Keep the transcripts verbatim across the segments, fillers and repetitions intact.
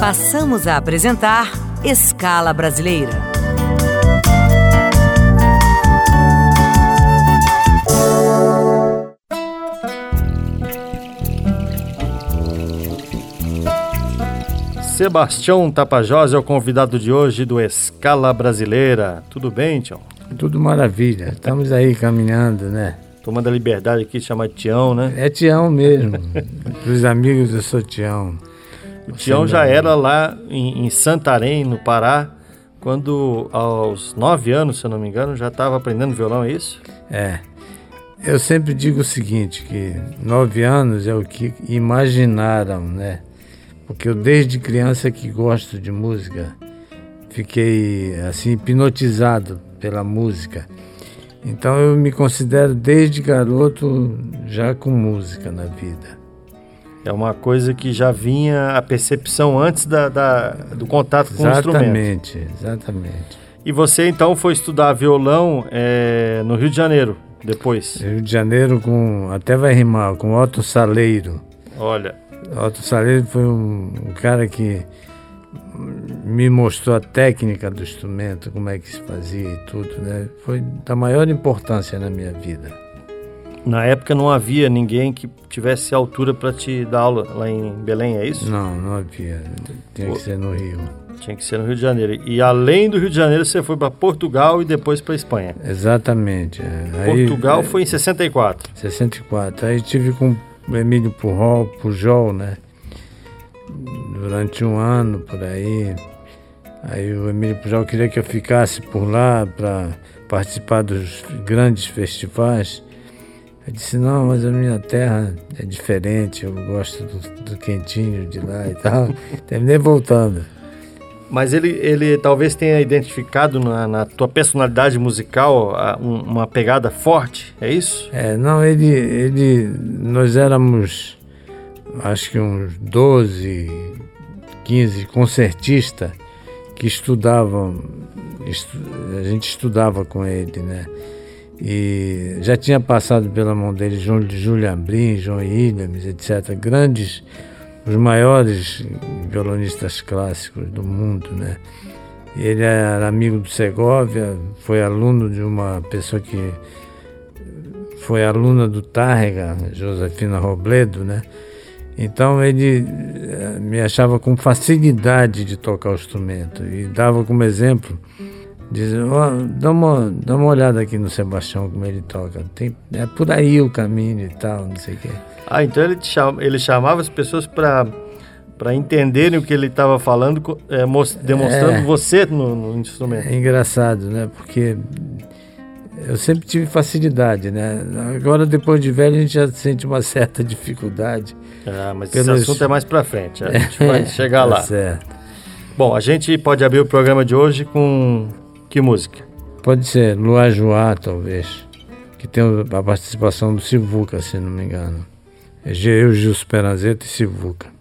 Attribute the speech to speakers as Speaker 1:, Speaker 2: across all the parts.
Speaker 1: Passamos a apresentar Escala Brasileira.
Speaker 2: Sebastião Tapajós é o convidado de hoje do Escala Brasileira. Tudo bem, Tião?
Speaker 3: Tudo maravilha. Estamos aí caminhando, né?
Speaker 2: Tomando a liberdade aqui de chamar de Tião, né?
Speaker 3: É Tião mesmo. Para os amigos, eu sou Tião.
Speaker 2: O Tião já era lá em, em Santarém, no Pará, quando aos nove anos, se eu não me engano, já estava aprendendo violão, é isso?
Speaker 3: É. Eu sempre digo o seguinte, que nove anos é o que imaginaram, né? Porque eu desde criança que gosto de música, fiquei assim hipnotizado pela música. Então eu me considero desde garoto já com música na vida.
Speaker 2: É uma coisa que já vinha a percepção antes da, da, do contato com
Speaker 3: exatamente,
Speaker 2: o instrumento.
Speaker 3: Exatamente, exatamente.
Speaker 2: E você então foi estudar violão é, no Rio de Janeiro, depois?
Speaker 3: Rio de Janeiro, com, até vai rimar, com Otto Saleiro.
Speaker 2: Olha...
Speaker 3: Otto Saleiro foi um, um cara que me mostrou a técnica do instrumento, como é que se fazia e tudo, né? Foi da maior importância na minha vida.
Speaker 2: Na época não havia ninguém que tivesse altura para te dar aula lá em Belém, é isso?
Speaker 3: Não, não havia. Tinha Pô, que ser no Rio.
Speaker 2: Tinha que ser no Rio de Janeiro. E além do Rio de Janeiro, você foi para Portugal e depois para Espanha.
Speaker 3: Exatamente. Aí,
Speaker 2: Portugal
Speaker 3: é,
Speaker 2: foi em sessenta e quatro.
Speaker 3: sessenta e quatro. Aí tive com o Emílio Pujol, Pujol, né? Durante um ano, por aí. Aí o Emílio Pujol queria que eu ficasse por lá para participar dos grandes festivais. Eu disse, não, mas a minha terra é diferente, eu gosto do, do quentinho de lá e tal. Terminei voltando.
Speaker 2: Mas ele, ele talvez tenha identificado na, na tua personalidade musical a, um, uma pegada forte, é isso?
Speaker 3: É, não, ele, ele, nós éramos, acho que uns doze, quinze concertistas que estudavam, estu, a gente estudava com ele, né? E já tinha passado pela mão dele João de Júlio Abrim, João Williams, etcétera. Grandes, os maiores violonistas clássicos do mundo, né? Ele era amigo do Segovia, foi aluno de uma pessoa que foi aluna do Tárrega, Josefina Robledo, né? Então ele me achava com facilidade de tocar o instrumento e dava como exemplo, dizia, oh, dá, uma, dá uma olhada aqui no Sebastião como ele toca, tem, é por aí o caminho e tal, não sei o quê.
Speaker 2: Ah, então ele, te chama, ele chamava as pessoas para para entenderem o que ele estava falando, é, most, demonstrando é, você no, no instrumento.
Speaker 3: É engraçado, né? Porque eu sempre tive facilidade, né? Agora, depois de velho, a gente já sente uma certa dificuldade.
Speaker 2: Ah, mas
Speaker 3: pelos...
Speaker 2: esse assunto é mais para frente, a gente vai chegar lá.
Speaker 3: Tá certo.
Speaker 2: Bom, a gente pode abrir o programa de hoje com que música?
Speaker 3: Pode ser Luar Joá, talvez, que tem a participação do Sivuca, se não me engano. É eu, Gil Speranzeta e Sivuca.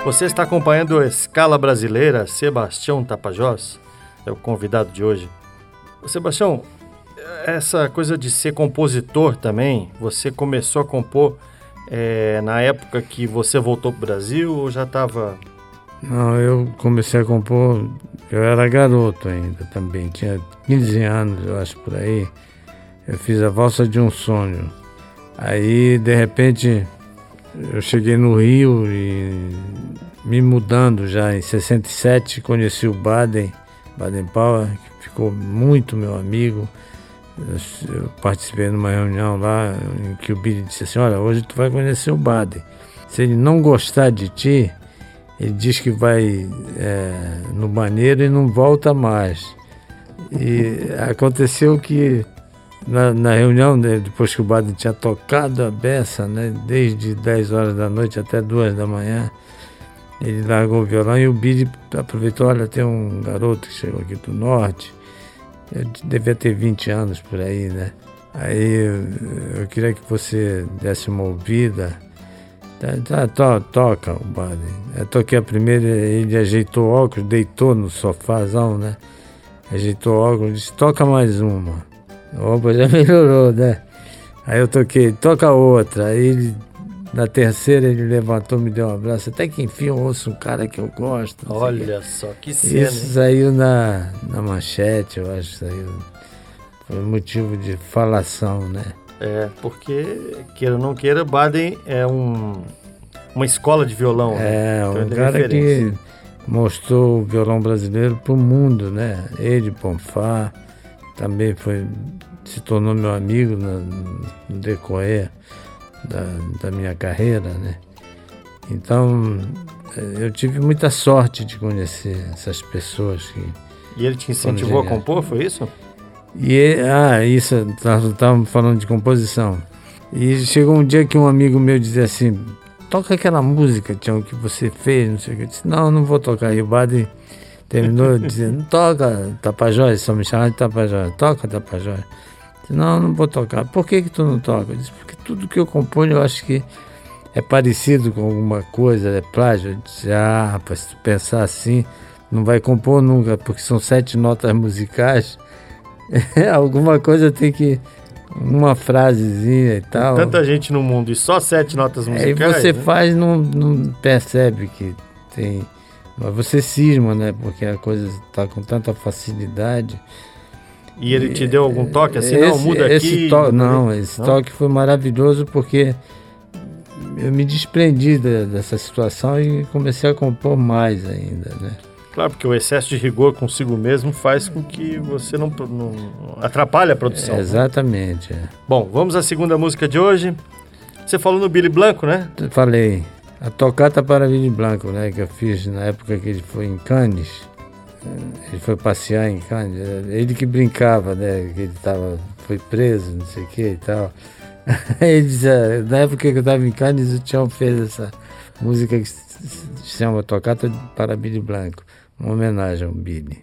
Speaker 2: Você está acompanhando a Escala Brasileira. Sebastião Tapajós é o convidado de hoje. Sebastião, essa coisa de ser compositor também, você começou a compor é, na época que você voltou para o Brasil ou já estava...
Speaker 3: Não, eu comecei a compor, eu era garoto ainda também, tinha quinze anos, eu acho, por aí. Eu fiz a Valsa de um Sonho. Aí, de repente, eu cheguei no Rio e me mudando já em sessenta e sete, conheci o Baden, Baden Powell, que ficou muito meu amigo. Eu, eu participei numa reunião lá em que o Billy disse assim, olha, hoje tu vai conhecer o Baden. Se ele não gostar de ti, ele diz que vai é, no banheiro e não volta mais. E aconteceu que na, na reunião, né, depois que o Baden tinha tocado a beça, né, desde dez horas da noite até duas da manhã, ele largou o violão e o Billy aproveitou, olha, tem um garoto que chegou aqui do norte, eu devia ter vinte anos por aí, né? Aí eu, eu queria que você desse uma ouvida. Tá, to, toca o Baden. Eu toquei a primeira, ele ajeitou o óculos, deitou no sofazão, né? Ajeitou o óculos, disse, toca mais uma. Opa, já melhorou, né? Aí eu toquei, toca outra. Aí ele, na terceira ele levantou, me deu um abraço. Até que enfim eu ouço um cara que eu gosto.
Speaker 2: Olha só, que cena.
Speaker 3: Isso saiu na, na manchete, eu acho, saiu. Foi motivo de falação, né?
Speaker 2: É, porque, queira ou não queira, Baden é um, uma escola de violão.
Speaker 3: É,
Speaker 2: né?
Speaker 3: um
Speaker 2: então,
Speaker 3: cara
Speaker 2: é
Speaker 3: que mostrou o violão brasileiro para o mundo, né? Ele, Ponfá, também foi, se tornou meu amigo no, no decorrer da, da minha carreira, né? Então, eu tive muita sorte de conhecer essas pessoas que...
Speaker 2: E ele te incentivou a compor, foi isso?
Speaker 3: E, ah, isso, nós estávamos falando de composição. E chegou um dia que um amigo meu dizia assim, toca aquela música, Tião, que você fez, não sei o que. Eu disse, não, não vou tocar. E o Baden terminou dizendo, toca Tapajós, só me chamava de Tapajós, toca Tapajós. Eu disse, não, não vou tocar. Por que que tu não toca? Eu disse, porque tudo que eu componho eu acho que é parecido com alguma coisa, é plágio. Eu disse, ah, rapaz, se tu pensar assim, não vai compor nunca, porque são sete notas musicais. Alguma coisa tem que... Uma frasezinha e tal.
Speaker 2: Tanta gente no mundo e só sete notas musicais.
Speaker 3: Aí você
Speaker 2: né?
Speaker 3: faz e não, não percebe que tem... Mas você cisma, né? Porque a coisa está com tanta facilidade.
Speaker 2: E ele te deu algum toque assim?
Speaker 3: Esse,
Speaker 2: não, muda
Speaker 3: esse
Speaker 2: aqui.
Speaker 3: To... Não,
Speaker 2: muda
Speaker 3: esse
Speaker 2: não?
Speaker 3: toque foi maravilhoso porque eu me desprendi de, dessa situação e comecei a compor mais ainda, né?
Speaker 2: Claro, porque o excesso de rigor consigo mesmo faz com que você não, não atrapalhe a produção.
Speaker 3: É, exatamente.
Speaker 2: Né? É. Bom, vamos à segunda música de hoje. Você falou no Billy Blanco, né?
Speaker 3: Falei. A Tocata para Billy Blanco, né? Que eu fiz na época que ele foi em Cannes. Ele foi passear em Cannes. Ele que brincava, né? Que ele tava, foi preso, não sei o que e tal. Ele dizia, na época que eu estava em Cannes, o Tião fez essa música que se chama Tocata para Billy Blanco. Uma homenagem ao Billy.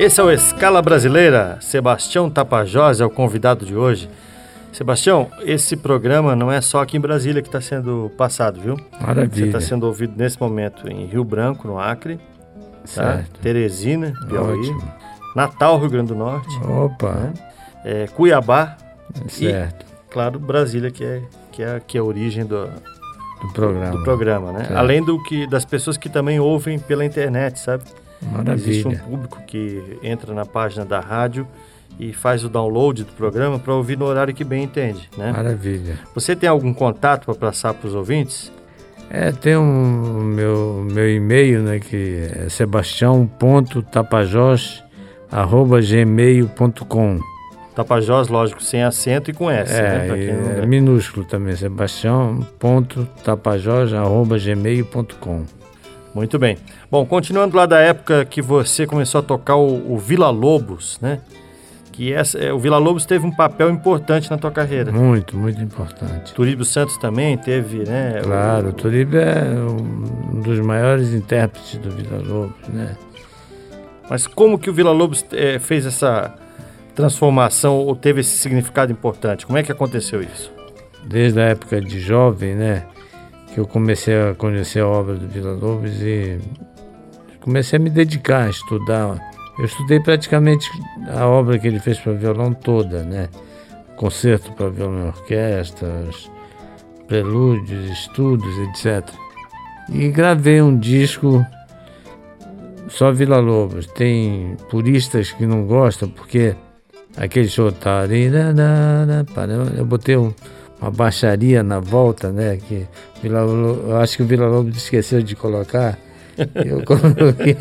Speaker 2: Esse é o Escala Brasileira. Sebastião Tapajós é o convidado de hoje. Sebastião, esse programa não é só aqui em Brasília que está sendo passado, viu?
Speaker 3: Maravilha.
Speaker 2: Você está sendo ouvido nesse momento em Rio Branco, no Acre, tá? Teresina, Piauí, ótimo. Natal, Rio Grande do Norte,
Speaker 3: opa,
Speaker 2: né? é, Cuiabá,
Speaker 3: certo.
Speaker 2: E, claro, Brasília, que é, que é, que é a origem do,
Speaker 3: do programa,
Speaker 2: do programa, né? Além do que, das pessoas que também ouvem pela internet, sabe?
Speaker 3: Maravilha.
Speaker 2: Existe um público que entra na página da rádio e faz o download do programa para ouvir no horário que bem entende, né?
Speaker 3: Maravilha.
Speaker 2: Você tem algum contato para passar para os ouvintes?
Speaker 3: É, tem um meu, meu e-mail, né, que é sebastião ponto tapajós arroba gmail ponto com.
Speaker 2: Tapajós, lógico, sem acento e com S,
Speaker 3: é,
Speaker 2: né? Pra quem não
Speaker 3: é minúsculo também, sebastião ponto tapajós arroba gmail ponto com.
Speaker 2: Muito bem. Bom, continuando lá da época que você começou a tocar o, o Vila Lobos, né? Que essa, é, o Vila Lobos teve um papel importante na tua carreira.
Speaker 3: Muito, muito importante.
Speaker 2: Turíbio Santos também teve, né?
Speaker 3: Claro, o Turíbio é um dos maiores intérpretes do Vila Lobos, né?
Speaker 2: Mas como que o Vila Lobos é, fez essa transformação ou teve esse significado importante? Como é que aconteceu isso?
Speaker 3: Desde a época de jovem, né? Que eu comecei a conhecer a obra do Vila Lobos e comecei a me dedicar a estudar. Eu estudei praticamente a obra que ele fez para violão toda, né? Concerto para violão e orquestra, prelúdios, estudos, etcétera. E gravei um disco só Vila Lobos. Tem puristas que não gostam porque aquele show tá... Eu botei um, uma baixaria na volta, né? Que Vila Lobos, eu acho que o Vila Lobos esqueceu de colocar. Eu coloquei...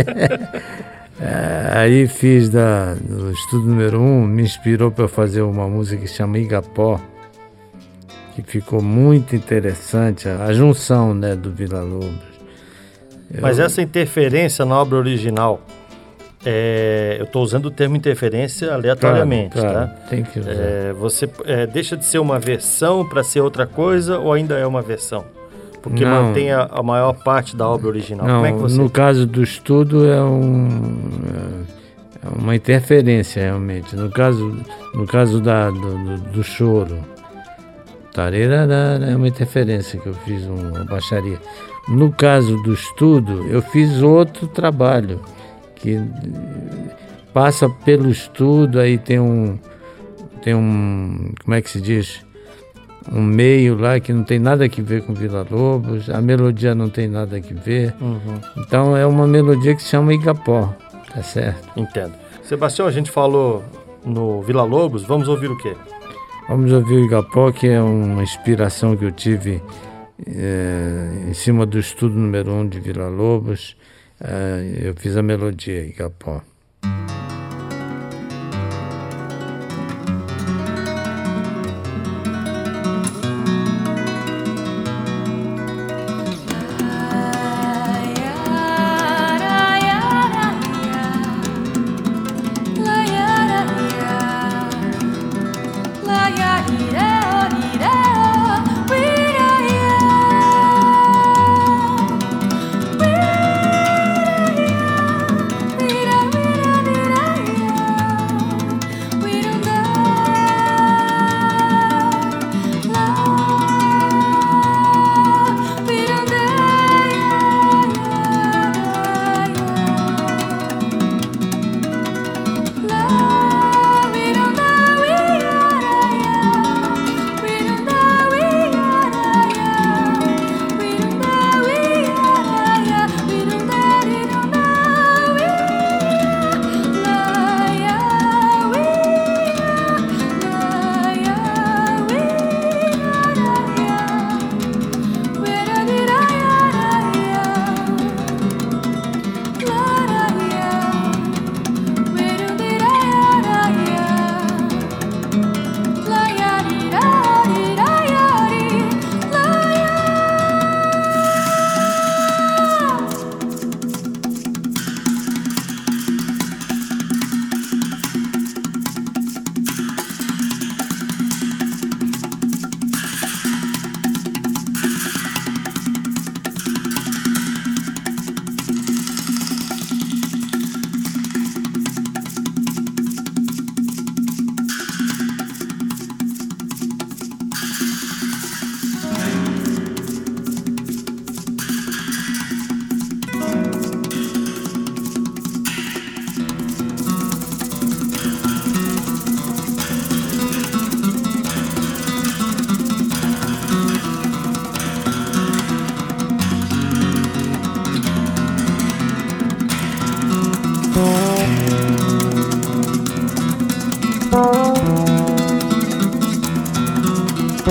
Speaker 3: É, aí fiz da, do estudo número um, me inspirou para fazer uma música que chama Igapó, que ficou muito interessante, a junção, né, do Vila Lobos.
Speaker 2: Mas eu... essa interferência na obra original, é, eu estou usando o termo interferência aleatoriamente,
Speaker 3: claro, claro,
Speaker 2: tá?
Speaker 3: Tem que usar.
Speaker 2: É, você é, deixa de ser uma versão para ser outra coisa ou ainda é uma versão? Porque não, mantém a, a maior parte da obra original.
Speaker 3: Não,
Speaker 2: como é que você...
Speaker 3: no caso do estudo é, um, é uma interferência realmente. No caso, no caso da, do, do, do choro, tararara, é uma interferência que eu fiz, uma baixaria. No caso do estudo, eu fiz outro trabalho que passa pelo estudo, aí tem um, tem um, como é que se diz? Um meio lá que não tem nada a ver com Vila Lobos, a melodia não tem nada a ver.
Speaker 2: Uhum.
Speaker 3: Então é uma melodia que se chama Igapó, tá certo?
Speaker 2: Entendo. Sebastião, a gente falou no Vila Lobos, vamos ouvir o quê?
Speaker 3: Vamos ouvir o Igapó, que é uma inspiração que eu tive é, em cima do estudo número um de Vila Lobos. É, eu fiz a melodia Igapó.
Speaker 4: We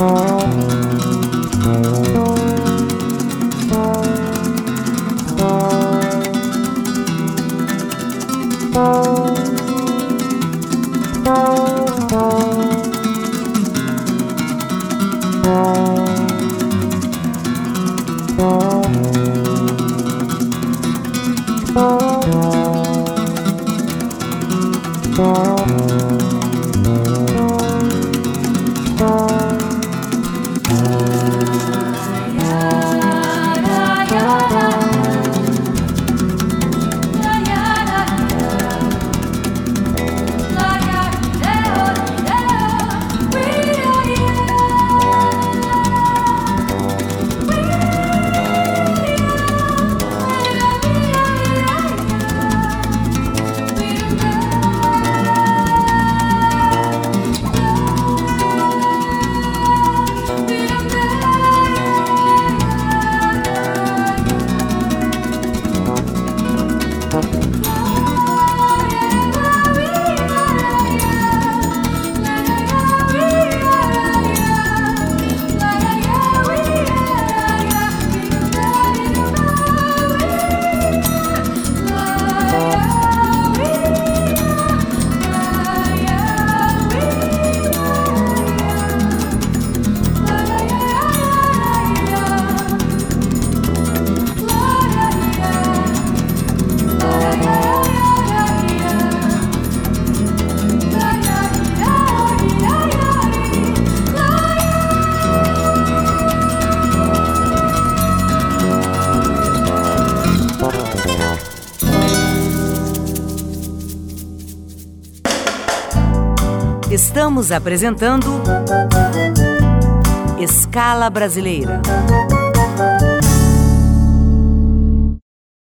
Speaker 1: Estamos apresentando Escala Brasileira.